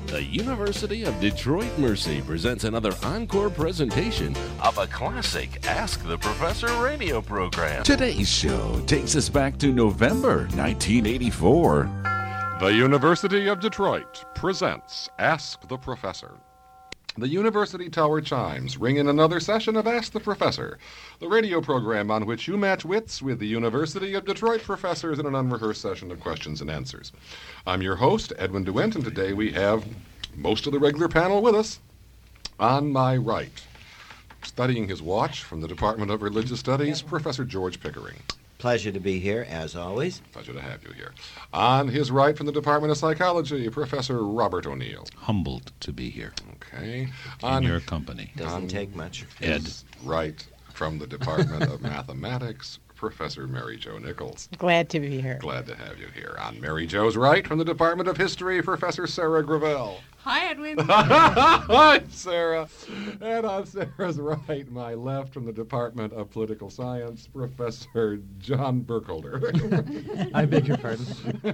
The University of Detroit Mercy presents another encore presentation of a classic Ask the Professor radio program. Today's show takes us back to November 1984. The University of Detroit presents Ask the Professor. The University Tower chimes ring in another session of Ask the Professor, the radio program on which you match wits with the University of Detroit professors in an unrehearsed session of questions and answers. I'm your host, Edwin DeWint, and today we have most of the regular panel with us. On my right, studying his watch from the Department of Religious Studies, Professor George Pickering. Pleasure to be here, as always. Pleasure to have you here. On his right from the Department of Psychology, Professor Robert O'Neill. Humbled to be here Okay. in your company. Doesn't take much. Ed. His right from the Department of Mathematics, Professor Mary Jo Nichols. Glad to be here. Glad to have you here. On Mary Jo's right from the Department of History, Professor Sarah Gravel. Hi, Edwin. Hi, Sarah. And on Sarah's right, my left from the Department of Political Science, Professor John Burkholder. I beg your pardon.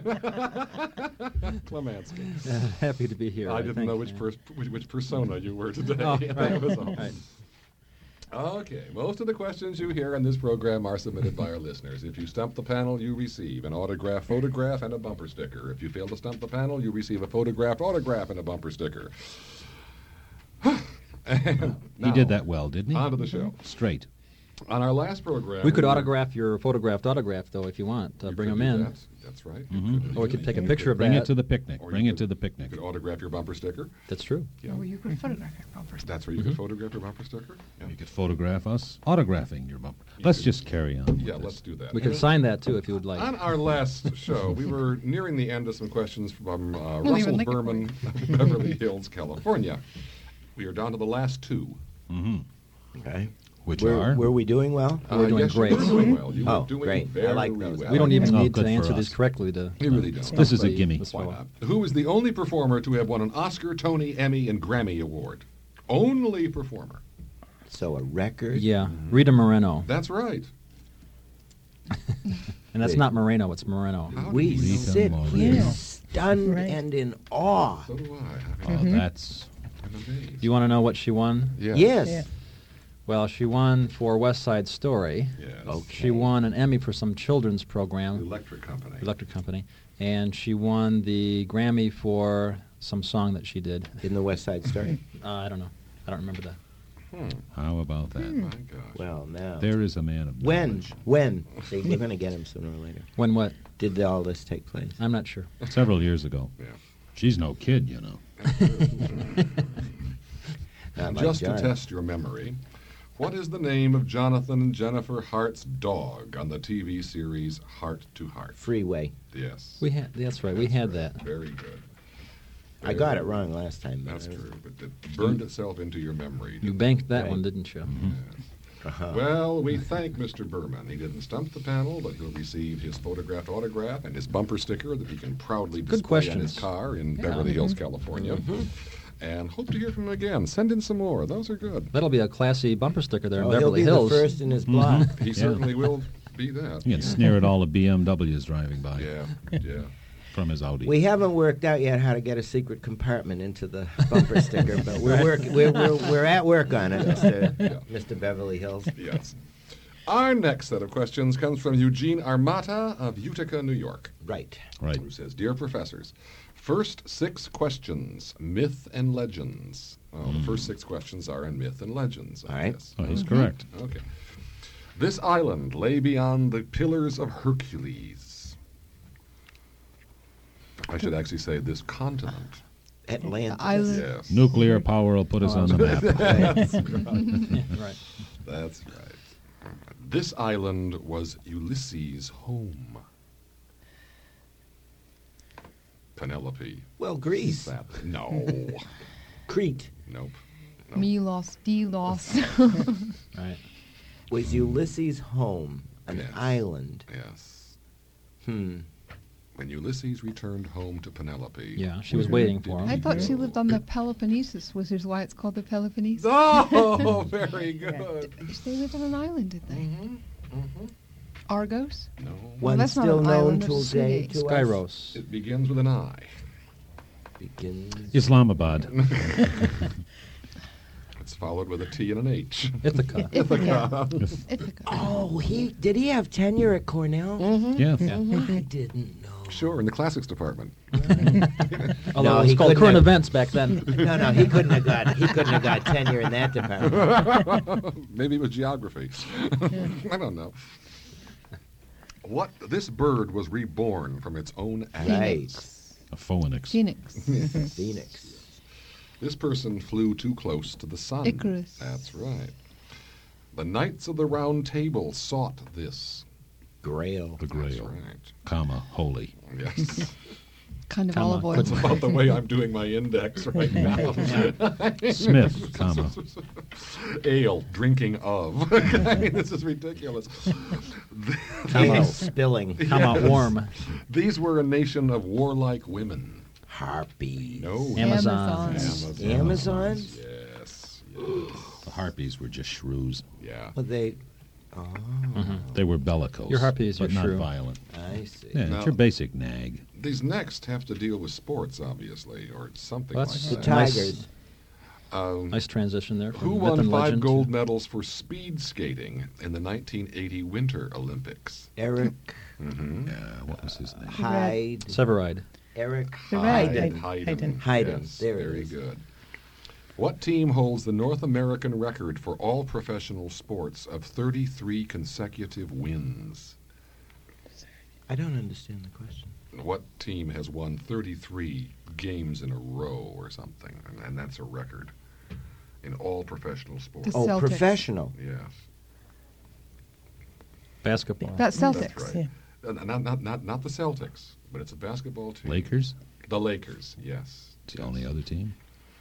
Clemansky. Happy to be here. I didn't know which persona you were today. Oh, That right. was all. Right. Okay, most of the questions you hear on this program are submitted by our listeners. If you stump the panel, you receive an autographed photograph and a bumper sticker. If you fail to stump the panel, you receive a photographed autograph and a bumper sticker. And He did that well, didn't he? On to the show. Straight. On our last program... We could autograph your photographed autograph, though, if you want. You Bring could them do in. that. That's right. Mhm. Or we could take a picture of Bring that. it to the picnic. Or Bring you it to could- the picnic. You could autograph your bumper sticker. That's true. Yeah. Or you could photograph your bumper sticker. That's where you could photograph your bumper sticker? Yeah. You could photograph us autographing your bumper. Let's just carry on. Yeah, with let's this. do that. We could sign that, too, if you would like. On our last show, we were nearing the end of some questions from even Russell looking for Berman of Beverly Hills, California. We are down to the last two. Okay. Which Were are? we doing well? We're doing yes, great. You were doing well. You Oh, were doing great. I very like those. well. We don't even Oh, need good to for answer us. these correctly to You really don't. This is a the- gimme. this Why fellow. not? Who is the only performer to have won an Oscar, Tony, Emmy, and Grammy Award? Only performer. So a record. Yeah, Rita Moreno. That's right. And that's not Moreno, it's Moreno. How do We you know? Rita sit Moreno. here Yeah. stunned Right. and in awe. So do I. Oh, that's... I'm amazed. You want to know what she won? Yes. Yes. Yeah. Well, she won for West Side Story. Yes. Okay. She won an Emmy for some children's The program, Electric Company. Electric Company. And she won the Grammy for some song that she did. In the West Side Story. I don't know. I don't remember that. How about that? My gosh. Well, now. There is a man of When? knowledge. See, we're going to get him sooner or later. When what? Did all this take place? I'm not sure. Several years ago. Yeah. She's no kid, you know. Not like Just to John. test your memory, what is the name of Jonathan and Jennifer Hart's dog on the TV series Heart to Heart? Freeway. Yes. We had. That's right. We That's had right. that. Very good. I got it wrong last time. but That's I was- true, but it burned itself into your memory. You didn't banked that Right. one, didn't you? Uh-huh. Well, we thank Mr. Berman. He didn't stump the panel, but he'll receive his photographed autograph and his bumper sticker that he can proudly Good display on his questions. car in Yeah. Beverly Hills, California. And hope to hear from him again. Send in some more. Those are good. That'll be a classy bumper sticker there in Oh, Beverly he'll be Hills. the first in his block. He certainly will be that. You can sneer at all the BMWs driving by Yeah, yeah. from his Audi. We haven't worked out yet how to get a secret compartment into the bumper sticker, but we're at work on it, Mr. Beverly Hills. Yes. Our next set of questions comes from Eugene Armata of Utica, New York, Right. Right. who says, Dear professors, first 6 questions, myth and legends. Oh, the first 6 questions are in myth and legends. All right. Yes. Oh, he's correct. Okay. This island lay beyond the Pillars of Hercules. I should actually say this continent. Atlantis. Island. Yes. Nuclear power will put us on the map. That's right. Right. That's right. This island was Ulysses' home. Penelope. Well, Greece. No. Crete. Nope. Milos, Delos. Right. Was Ulysses' home an Yes. island? Yes. When Ulysses returned home to Penelope. Yeah, she was where waiting did for him. he I thought she go? lived on the Peloponnesus, which is why it's called the Peloponnesus. Oh, very good. They lived on an island, did they? Argos? No. One that's not still an known island, till there's a day city. to us. Skyros. It begins with an I. Begins. Islamabad. It's followed with a T and an H. Ithaca. Ithaca. Oh, did he have tenure at Cornell? Yeah. I didn't know. Sure, in the classics department. Although No, it was he called couldn't current have- events back then. No, he couldn't have got tenure in that department. Maybe it was geography. I don't know. This bird was reborn from its own Right. ashes. A phoenix. Phoenix. Phoenix. This person flew too close to the sun. Icarus. That's right. The Knights of the Round Table sought this. Grail. The That's Grail, right. comma, holy. Yes. Kind of Comma. olive oil. That's about the way I'm doing my index right now. Smith, comma. Ale, drinking of. I mean, this is ridiculous. Ale spilling. Comma, warm. These were a nation of warlike women. Harpies. No. Amazons. Amazons? Yes. The harpies were just shrews. Yeah. Well, they. Oh, They were bellicose. Your harpy is but your not shrew. violent. I see. Yeah, Now- it's your basic nag. These next have to deal with sports, obviously, or something Well, like that's The that. Tigers. Nice transition there. From Who myth won and 5 legend to- gold medals for speed skating in the 1980 Winter Olympics? Eric What was his name? Hyde. Severide. Eric The red. Hayden. Hayden. Hayden. Yes, There it very is. good. What team holds the North American record for all professional sports of 33 consecutive wins? I don't understand the question. What team has won 33 games in a row or something? And that's a record in all professional sports. The Oh, Celtics. professional. Yes, Basketball. That's Celtics. that's right. Not the Celtics, but it's a basketball team. Lakers? The Lakers, yes. It's the only other team.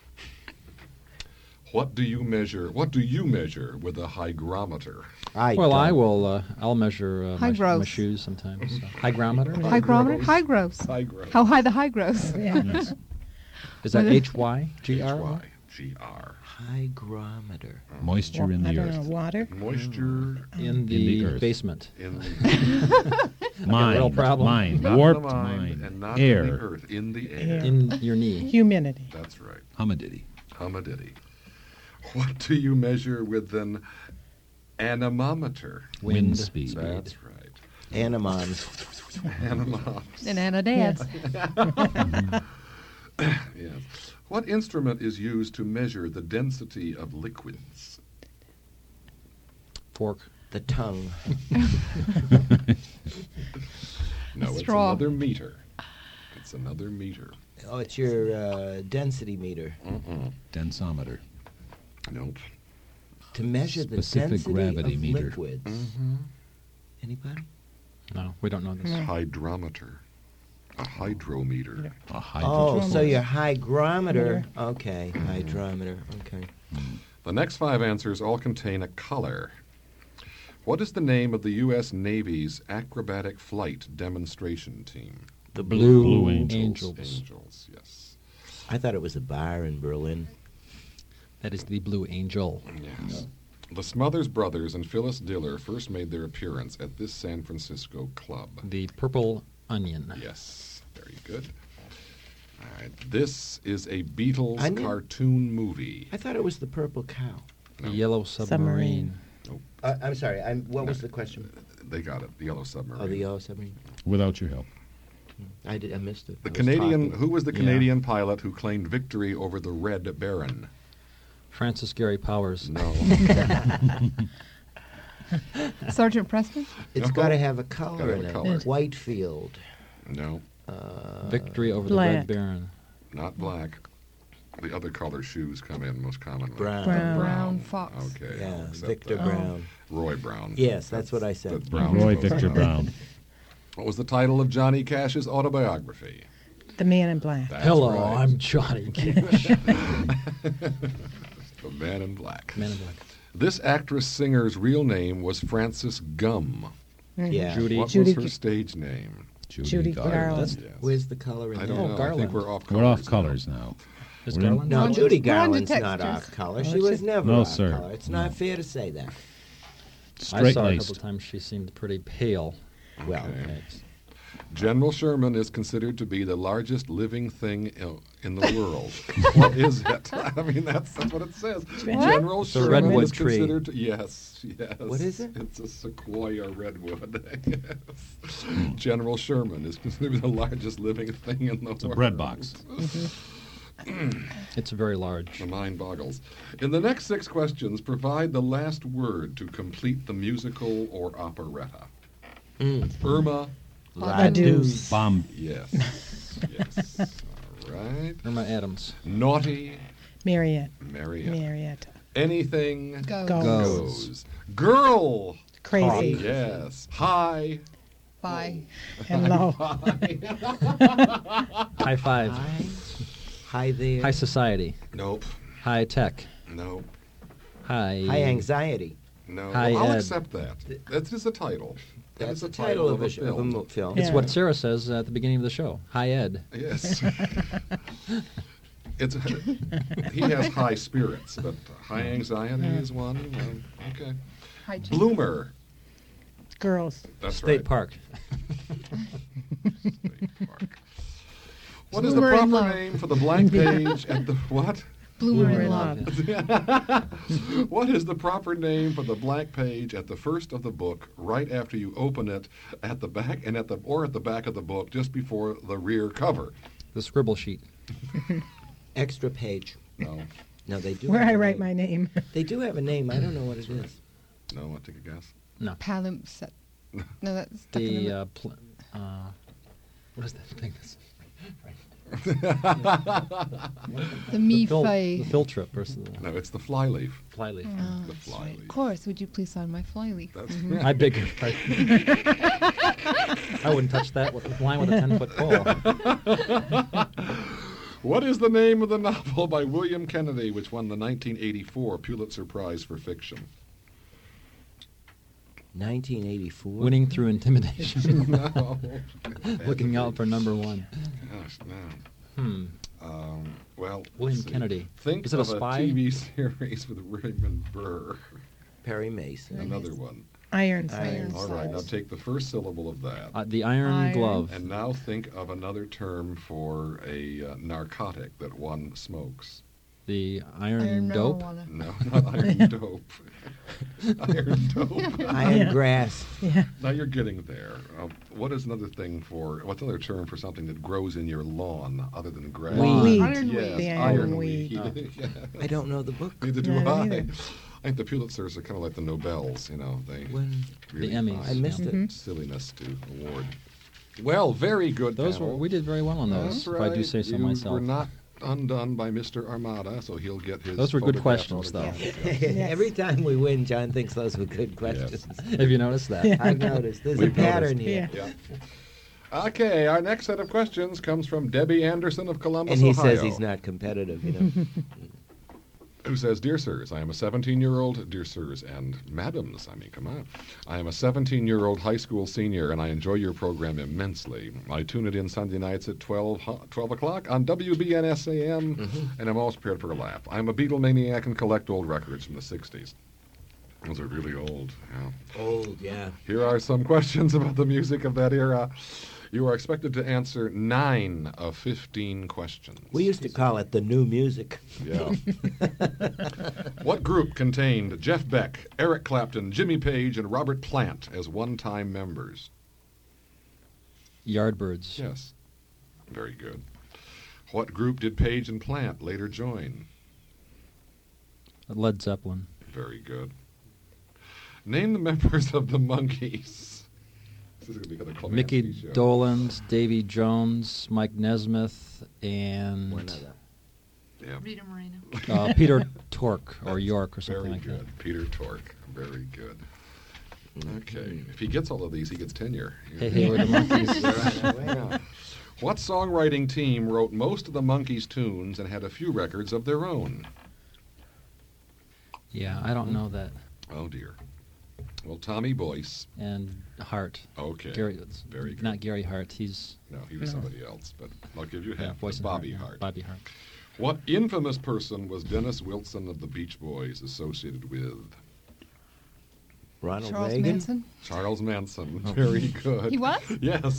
What do you measure with a hygrometer? I'll measure my Hygross. shoes sometimes. So. Hygrometer? Hygrometer? High gross. Hygro. How high the high gross? Yes. Is that What is- H-Y-G-R? H-Y-G-R. Hygrometer. Moisture in I the don't know, earth. water? Moisture In the the earth. basement. in the Mind. real problem. Mind. not Warped the mind, mind. and not in the Air. earth, in the air. Yeah. In your knee. Humidity. That's right. Humadiddy. Humadiddy. What do you measure with an anemometer? Wind speed. That's right. Anemons. Anemometer. And Anna Dance. Yes. What instrument is used to measure the density of liquids? Fork. The tongue. No, it's Straw. another meter. It's another meter. Oh, it's your density meter. Densometer. Nope. To measure the Specific density gravity of meter. liquids. Anybody? No, we don't know this. Hydrometer. A hydrometer. A Oh, hydrogen. so your hygrometer. Okay, hydrometer. Okay. The next 5 answers all contain a color. What is the name of the U.S. Navy's acrobatic flight demonstration team? The Blue Angels. Angels, yes. I thought it was a bar in Berlin. That is the Blue Angel. Yes. The Smothers Brothers and Phyllis Diller first made their appearance at this San Francisco club. The Purple Onion. Yes, very good. All right. This is a Beatles Onion? cartoon movie. I thought it was the purple cow. The Yellow Submarine. I'm sorry. What was the question? They got it. The Yellow Submarine. Oh, the yellow submarine. Without your help. I missed it. The I was Canadian. talking. Who was the Yeah. Canadian pilot who claimed victory over the Red Baron? Francis Gary Powers. No. Sergeant Preston? It's No. got to have a Gotta color have in a it. color. Whitefield. No. Victory over the Black. Red Baron. Not black. The other color shoes come in most commonly. Brown. Brown fox. Okay. Yeah, I'll accept Victor that. Brown. Roy Brown. Yes, that's what I said. That's Brown. Roy Victor Brown. What was the title of Johnny Cash's autobiography? The Man in Black. That's Hello, right. I'm Johnny Cash. The Man in Black. Man in Black. This actress-singer's real name was Frances Gumm. Yeah. Judy. What Judy was her G- stage name? Judy Garland. Yes. Where's the color in I there? don't know. I Garland. think we're off colors. We're off now. colors now. Is We're in- Garland? No, We're on Judy to Garland's not textures. off color. Oh, She was she- never No, off sir. color. It's not fair to say that. I Straight saw her a laced. couple times. She seemed pretty pale. Well, Okay. Okay. General Sherman is considered to be the largest living thing in the world. What is it? I mean, that's what it says. General a Sherman redwood is tree. considered to, yes. What is it? It's a sequoia redwood. Yes. General Sherman is considered the largest living thing in the world. It's a bread box. It's very large. The mind boggles. In the next 6 questions, provide the last word to complete the musical or operetta. Irma. Ladeuse. Bomb. Yes. Yes. All right. Irma Adams. Naughty. Mariette. Marietta. Anything Go. goes. Girl. Crazy. Yes. High. Bye. And low. High five. High there. High society. Nope. High tech. Nope. High. High anxiety. No. High I'll ed. accept that. That is a title. That That's is the title of a film. film. It's Yeah. what Sarah says at the beginning of the show. High ed. Yes. He has high spirits, but high anxiety is one. Okay. High cheek. Bloomer. Girls. That's State right. Park. State Park. What is the Bloomer in proper love. name for the blank page at the what? Bloomer Bloomer in in love. What is the proper name for the blank page at the first of the book, right after you open it, at the back and at the back of the book, just before the rear cover? The scribble sheet. Extra page. No, No, they do. Where have I a write name. my name. They do have a name. I don't know what it is. no. I take a guess. No. Palimpsest. No, that's stuck in The what is that thing? the me The fi. filtrip versus the No, it's the flyleaf. flyleaf. Oh, The that's right. flyleaf. Of course. Would you please sign my flyleaf? That's I beg your pardon. I wouldn't touch that with line with a 10-foot pole. What is the name of the novel by William Kennedy, which won the 1984 Pulitzer Prize for Fiction? 1984. Winning through intimidation. No. Looking out for number one. Gosh, no. Well, William let's see. Kennedy. Think Is it a of spy? TV series with Raymond Burr. Perry Mason. Another one. Ironsides. All right, now take the first syllable of that. The iron Iron. glove. And now think of another term for a narcotic that one smokes. The iron dope. marijuana. No, not iron dope. Iron dope. Iron grass. Yeah. Now you're getting there. What's another term for something that grows in your lawn other than grass? Weed. Yes, The iron ironweed. weed. Yeah. I don't know the book. Neither do No, I. neither. I think the Pulitzers are kind of like the Nobels, you know. They When really The Emmys. I missed Mm-hmm. it. silliness to award. Well, very good. Those panel. we did very well on those, That's if I do right. say so You myself. were not undone by Mr. Armada, so he'll get his. Those were good photograph questions, though. autograph. Every time we win, John thinks those were good questions. Have you noticed that? I've noticed. There's We've a pattern noticed. here. Yeah. Okay, our next set of questions comes from Debbie Anderson of Columbus, And he Ohio. says he's not competitive, you know. Who says, Dear Sirs, I am a 17-year-old, dear Sirs and Madams, I mean, come on. I am a 17-year-old high school senior, and I enjoy your program immensely. I tune it in Sunday nights at 12 o'clock on WBNS AM, and I'm always prepared for a laugh. I'm a Beatlemaniac and collect old records from the 60s. Those are really old, yeah. Old, yeah. Here are some questions about the music of that era. You are expected to answer 9 of 15 questions. We used to call it the new music. Yeah. What group contained Jeff Beck, Eric Clapton, Jimmy Page, and Robert Plant as one-time members? Yardbirds. Yes. Very good. What group did Page and Plant later join? Led Zeppelin. Very good. Name the members of the Monkees. This is going to be another Mickey Klamansky show. Dolenz, Davy Jones, Mike Nesmith, and One other. Yeah. Rita Moreno. Peter Tork or York or something Very like good. that. Peter Tork. Very good. Okay. If he gets all of these, he gets tenure. Hey, hey, we're the Monkees. Yeah. What songwriting team wrote most of the Monkees' tunes and had a few records of their own? Yeah, I don't know that. Oh, dear. Well, Tommy Boyce. And Hart. Okay. Gary, it's Very good. not Gary Hart. He's No, he was somebody else, but I'll give you half. Boyce and Bobby Hart. Bobby Hart. What infamous person was Dennis Wilson of the Beach Boys associated with? Ronald Charles Reagan. Manson. Charles Manson. Very good. He was? Yes.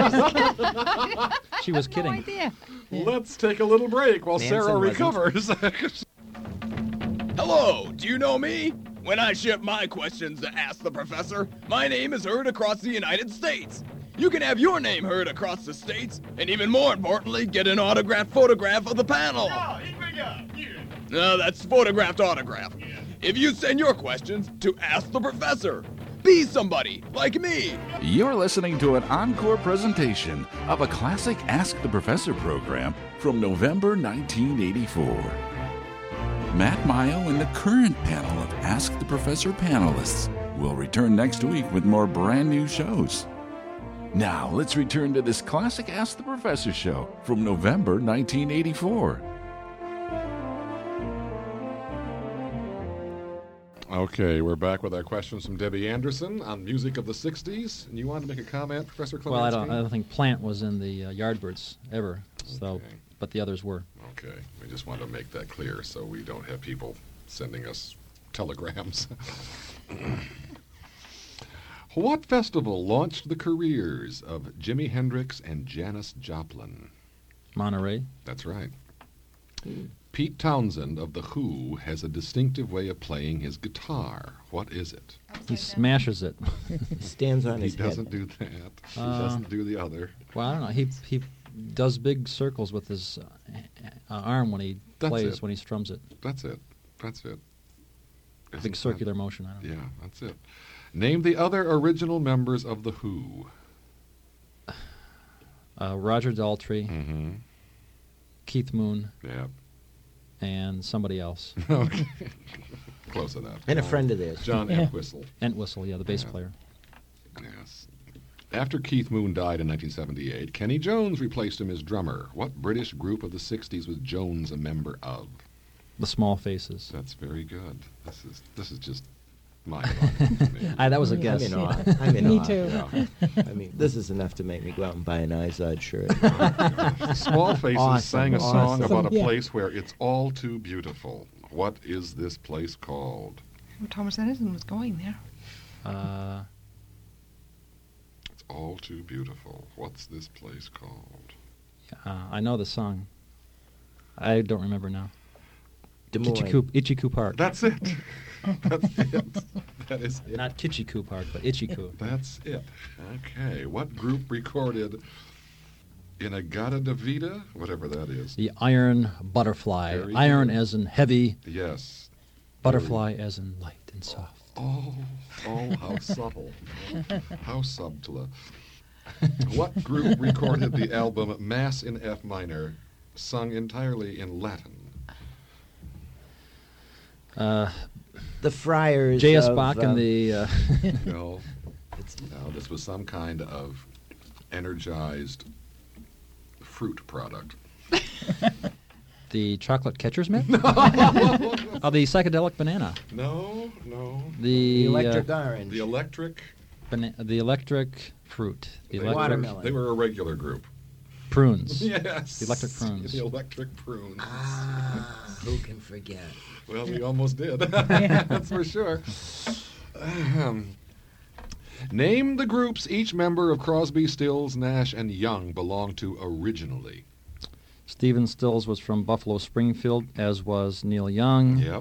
She was No kidding. idea. Let's take a little break while Manson Sarah wasn't. recovers. Hello, do you know me? When I ship my questions to Ask the Professor, my name is heard across the United States. You can have your name heard across the states, and even more importantly, get an autographed photograph of the panel. No, that's photographed autograph. If you send your questions to Ask the Professor, be somebody like me. You're listening to an encore presentation of a classic Ask the Professor program from November 1984. Matt Mayo and the current panel of Ask the Professor panelists will return next week with more brand new shows. Now, let's return to this classic Ask the Professor show from November 1984. Okay, we're back with our questions from Debbie Anderson on music of the 60s. And you wanted to make a comment, Professor Clemensky? Well, I don't think Plant was in the Yardbirds ever, so, Okay. but the others were. Okay, we just wanted to make that clear so we don't have people sending us telegrams. What festival launched the careers of Jimi Hendrix and Janis Joplin? Monterey. That's right. Pete Townsend of The Who has a distinctive way of playing his guitar. What is it? He smashes it. He stands on He his doesn't head. do that. He doesn't do the other. Well, I don't know. He does big circles with his arm when he That's plays, it. when he strums it. That's it. That's it. Big Isn't circular motion. I don't know. Yeah, that's it. Name the other original members of The Who. Roger Daltrey, Mm-hmm. Keith Moon, Yeah. and somebody else. Okay. Close enough. And a friend of theirs. John Yeah. Entwistle. Entwistle, yeah, the bass Yeah. player. Yes. After Keith Moon died in 1978, Kenny Jones replaced him as drummer. What British group of the 60s was Jones a member of? The Small Faces. That's very good. This is just mind-boggling to me. That was a guess. I'm in awe. I'm in Me awe. too. Yeah. I mean, this is enough to make me go out and buy an Izod shirt. Small Faces Awesome, sang a song awesome. about a Yeah. place where it's all too beautiful. What is this place called? Thomas Edison was going there. It's all too beautiful. What's this place called? I know the song. I don't remember now. Des Moines. Ichiku Park. That's it. That's it. That is it. Not Kichiku Park, but Ichiku. That's it. Okay. What group recorded Inagata Davida? Whatever that is. The Iron Butterfly. Very Iron good. as in heavy, Yes. butterfly as in light and soft. Oh, how subtle. How subtle. What group recorded the album Mass in F minor, sung entirely in Latin? The Friars. J.S. of, Bach and the... No. No, this was some kind of energized fruit product. The Chocolate Catcher's Mitt? Oh, the Psychedelic Banana. No. the The Electric Orange. The electric. the electric fruit. The They electric Watermelon. They were a regular group. prunes. Yes. The electric prunes. The electric prunes. Who can forget? Well, we almost did. That's for sure. Name the groups each member of Crosby, Stills, Nash, and Young belonged to originally. Stephen Stills was from Buffalo Springfield, as was Neil Young. Yep.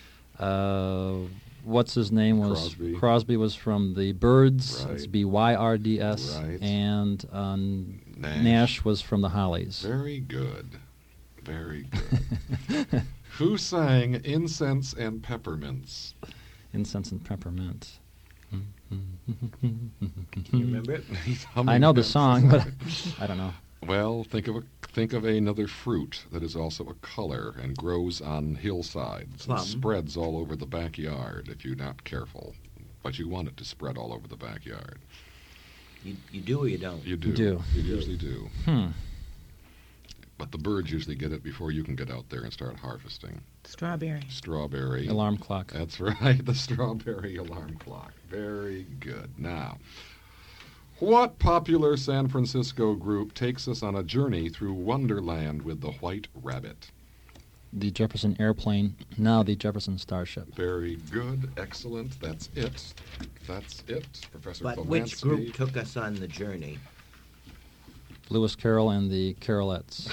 What's his name was Crosby. Crosby was from the Byrds. Right. It's Byrds. Right. And Nash. Nash was from the Hollies. Very good. Very good. Who sang Incense and Peppermints? Incense and Peppermint. Can you remember it? He's humming I know the it. song, but I don't know. Well, think of another fruit that is also a color and grows on hillsides Plum. and spreads all over the backyard if you're not careful. But you want it to spread all over the backyard. You do or you don't? You do. You do. You usually do. Hmm. But the birds usually get it before you can get out there and start harvesting. Strawberry. Strawberry. Alarm clock. That's right, the strawberry alarm clock. Very good. Now, what popular San Francisco group takes us on a journey through Wonderland with the White Rabbit? the Jefferson Airplane, now the Jefferson Starship. Very good. Excellent. That's it. Professor But which group took us on the journey? Lewis Carroll and the Carrollettes.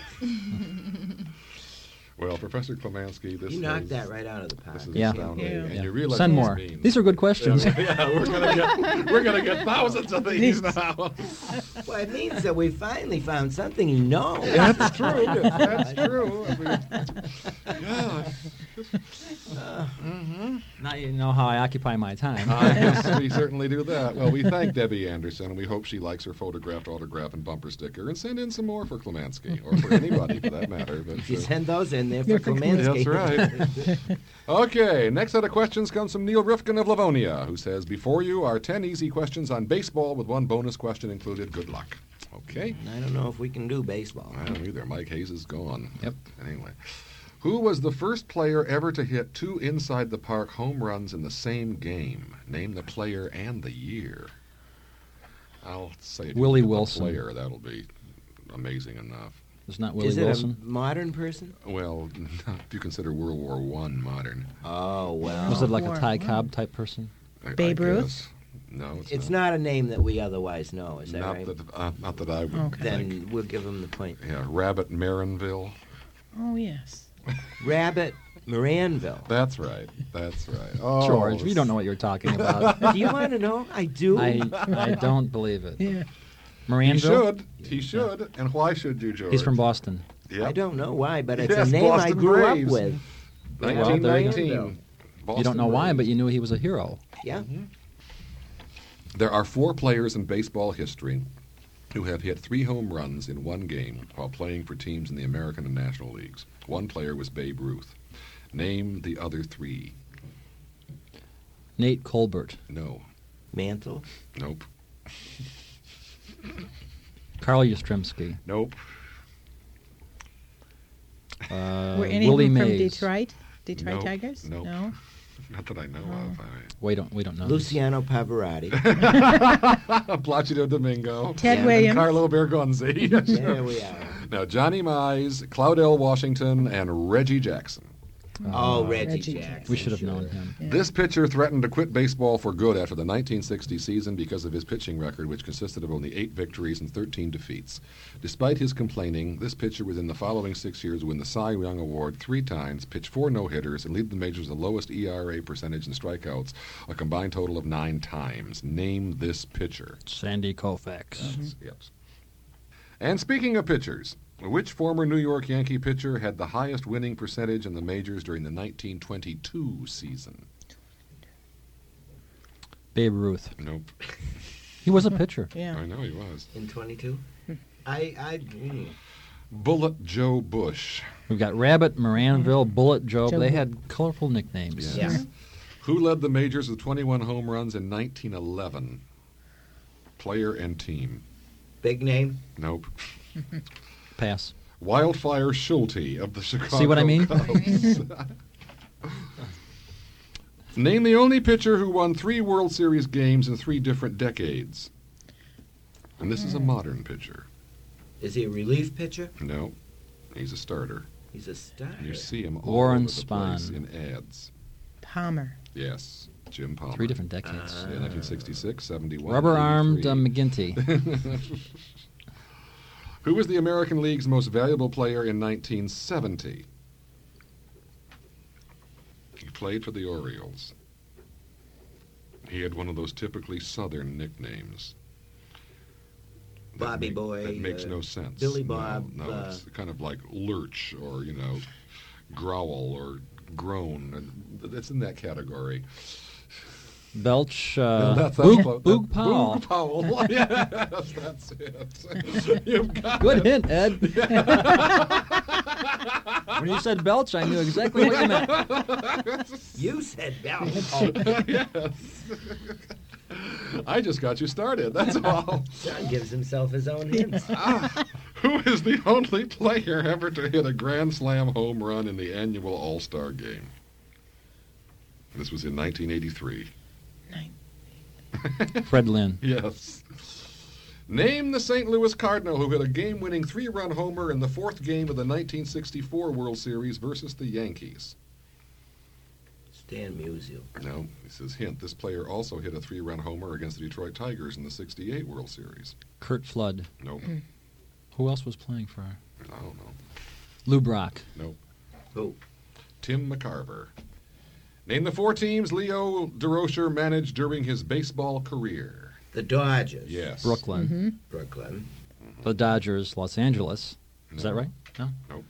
Well, Professor Klemansky, this You knocked is, that right out of the park. This is Yeah. astounding. Yeah. And Yeah. you realize Send what more. this means. These are good questions. Yeah, we're gonna get thousands of these now. Well, it means that we finally found something he knows. That's true. That's true. I mean, yeah. Now you know how I occupy my time. Yes, we certainly do that. Well, we thank Debbie Anderson, and we hope she likes her photographed autograph and bumper sticker, and send in some more for Klemansky, or for anybody for that matter. But, You send those in there for Klemansky. That's right. Okay, next set of questions comes from Neil Rifkin of Livonia, who says, before you are 10 easy questions on baseball with one bonus question included. Good luck. Okay. I don't know if we can do baseball. I don't either. Mike Hayes is gone. Yep. Anyway. Who was the first player ever to hit 2 inside-the-park home runs in the same game? Name the player and the year. I'll say it. Willie The Wilson. Player. That'll be amazing enough. It's not Willie Is it Wilson. a modern person? Well, if you consider World War I modern. Oh, well. Was it like a War. Ty Cobb type person? I Babe Ruth? guess. No, It's not a name that we otherwise know, is that Not right? not that I would Okay. think. Then we'll give him the point. Yeah, Rabbit Marinville. Oh, yes. Rabbit Moranville. That's right. That's right. Oh, George, we don't know what you're talking about. Do you want to know? I do. I don't believe it. Yeah. He Moranville? should. He should. And why should you, George? He's from Boston. Yep. I don't know why, but it's Yes, a name I Boston grew Braves. up with. Well, there you go. 1919. You don't know why, but you knew he was a hero. Yeah. There are 4 players in baseball history who have hit 3 home runs in one game while playing for teams in the American and National Leagues. One player was Babe Ruth. Name the other 3. Nate Colbert. No. Mantle. Nope. Carl Yastrzemski. Nope. Were any of Willie them from Mays. Detroit? Detroit Nope. Tigers? Nope. No. Not that I know Oh. of. We don't know. Luciano Pavarotti. Placido Domingo. Ted Yeah. Williams. Carlo Bergonzi. There we are. Now, Johnny Mize, Claudell Washington, and Reggie Jackson. Oh, Reggie Reggie Jackson. We should have sure. known him. Yeah. This pitcher threatened to quit baseball for good after the 1960 season because of his pitching record, which consisted of only 8 victories and 13 defeats. Despite his complaining, this pitcher within the following 6 years win the Cy Young Award 3 times, pitch 4 no-hitters, and lead the majors with the lowest ERA percentage and strikeouts, a combined total of 9 times. Name this pitcher. Sandy Koufax. Yes. And speaking of pitchers, which former New York Yankee pitcher had the highest winning percentage in the majors during the 1922 season? Babe Ruth. Nope. He was a pitcher. Yeah. I know he was. In 22? Bullet Joe Bush. We've got Rabbit, Moranville, Bullet Joe. Joe They Bu- had colorful nicknames. Yes. Who led the majors with 21 home runs in 1911? Player and team. Big name? Nope. Pass. Wildfire Schulte of the Chicago See what I mean? Cubs. Name the only pitcher who won 3 World Series games in 3 different decades. And this is a modern pitcher. Is he a relief pitcher? No, he's a starter. He's a star. You see him all Warren over the place Spahn. in ads. Palmer. Yes, Jim Palmer. 3 different decades. Yeah, 1966, 71, Rubber-armed 83. McGinty. Who was the American League's most valuable player in 1970? He played for the Orioles. He had one of those typically Southern nicknames. That Bobby Boy, That makes no sense. Billy No, Bob, No, it's kind of like lurch or, growl or groan. It's in that category. Belch. That's Boog, close. Boog Powell. Boog Powell. Yes, that's it. You've got Good it. hint, Ed. When you said Belch, I knew exactly what you meant. You said Bell. Yes. I just got you started, that's all. John gives himself his own hints. Who is the only player ever to hit a Grand Slam home run in the annual All-Star Game? This was in 1983. Fred Lynn. Yes. Name the St. Louis Cardinal who hit a game-winning 3-run homer in the 4th game of the 1964 World Series versus the Yankees. Stan Musial. No, he says, hint, this player also hit a 3-run homer against the Detroit Tigers in the 68 World Series. Kurt Flood. Nope. Who else was playing for? I don't know. Lou Brock. Nope. Who? Tim McCarver. Name the 4 teams Leo Durocher managed during his baseball career. The Dodgers. Yes. Brooklyn. Brooklyn. The Dodgers, Los Angeles. Is that right? No. Nope.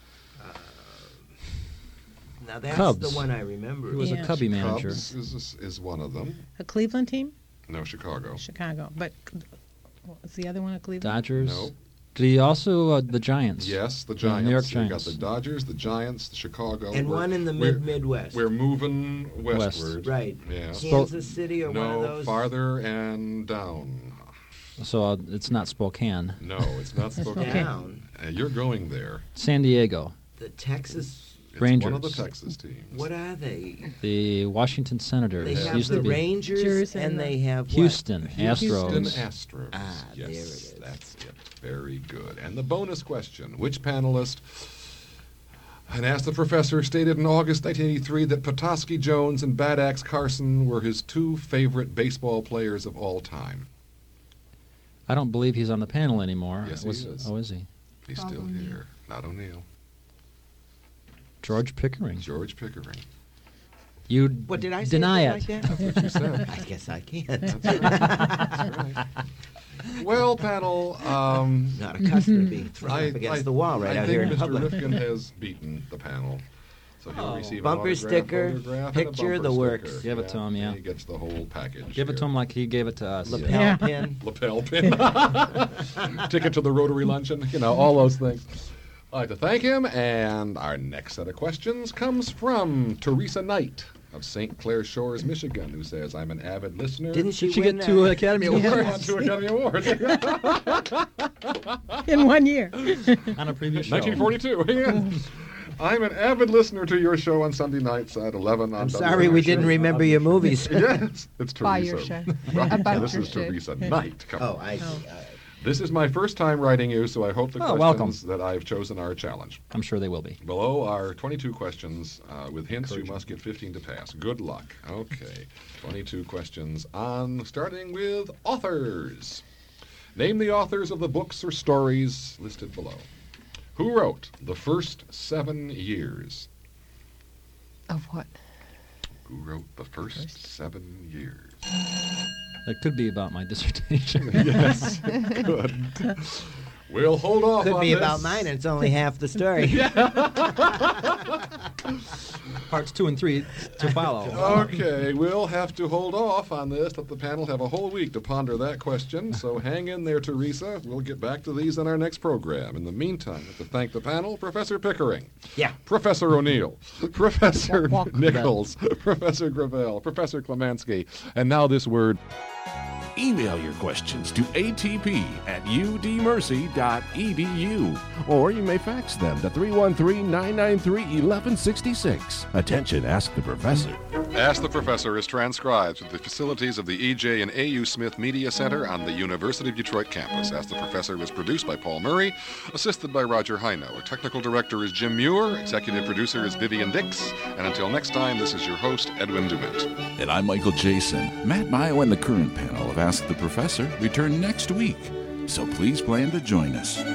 Now that's Cubs. the one I remember. He was Yeah. a Cubby manager. Cubs is one of them. A Cleveland team? No, Chicago. Chicago. But what was the other one, a Cleveland? Dodgers. No. Did he also the Giants? Yes, the Yeah, Giants. New York You've got Giants. the Dodgers, the Giants, the Chicago. And one in the Midwest. We're moving westward. Right. Yeah. Kansas City or one of No, those? farther and down. So it's not Spokane. No, it's not Spokane. Down. You're going there. San Diego. The Texas. It's Rangers. one of the Texas teams. What are they? The Washington Senators. They have used the to be. Rangers and they have what? Houston Houston Astros. Astros. Ah, yes, there it is. That's it. Very good. And the bonus question: which panelist? And Ask the Professor stated in August 1983 that Petoskey Jones and Bad Axe Carson were his 2 favorite baseball players of all time. I don't believe he's on the panel anymore. Yes, he is. Oh, is he? He's Bob still O'Neill. here. Not O'Neill. George Pickering. George Pickering. You What did I say? deny Like it. that? That's what you said. I guess I can't. That's right. Well, panel, Not accustomed to being thrown up against the wall right out I here in think Mr. public. Rifkin has beaten the panel. So he'll receive an Bumper autograph, sticker, photograph, and a picture, bumper the works. sticker. Give it to him, yeah. He gets the whole package. Give it to him like he gave it to us. Lapel Yeah. pin. Lapel pin. Ticket to the Rotary Luncheon. You know, all those things. I'd like to thank him. And our next set of questions comes from Teresa Knight of St. Clair Shores, Michigan, who says, I'm an avid listener. Didn't she Did she win get 2 Academy She Awards won 2 Academy Awards. In 1 year. on a previous show? 1942. Yeah. I'm an avid listener to your show on Sunday nights at 11 on I'm sorry we didn't remember your movies. Yes, it's Teresa. By your show. Right. About This your is show. Teresa Knight. Come Oh, on. I see. This is my first time writing you, so I hope the Oh, questions welcome. that I've chosen are a challenge. I'm sure they will be. Below are 22 questions. With hints, you must get 15 to pass. Good luck. Okay. 22 questions on, starting with authors. Name the authors of the books or stories listed below. Who wrote The First 7 Years? Of what? Who wrote The First 7 Years? That could be about my dissertation. Yes, good. We'll hold off Could on be this. about mine, and it's only half the story. Parts 2 and 3 to follow. Okay, we'll have to hold off on this. Let the panel have a whole week to ponder that question. So hang in there, Teresa. We'll get back to these in our next program. In the meantime, I have to thank the panel, Professor Pickering, Yeah. Professor O'Neill, Professor Nichols, Professor Gravel, Professor Klemansky, and now this word. Email your questions to atp@udmercy.edu, or you may fax them to 313-993-1166. Attention, Ask the Professor. Ask the Professor is transcribed through the facilities of the E.J. and A.U. Smith Media Center on the University of Detroit campus. Ask the Professor was produced by Paul Murray, assisted by Roger Heino. Our technical director is Jim Muir, executive producer is Vivian Dix, and until next time, this is your host, Edwin Dumit. And I'm Michael Jason. Matt Mayo and the current panel of Ask the Professor return next week, so please plan to join us.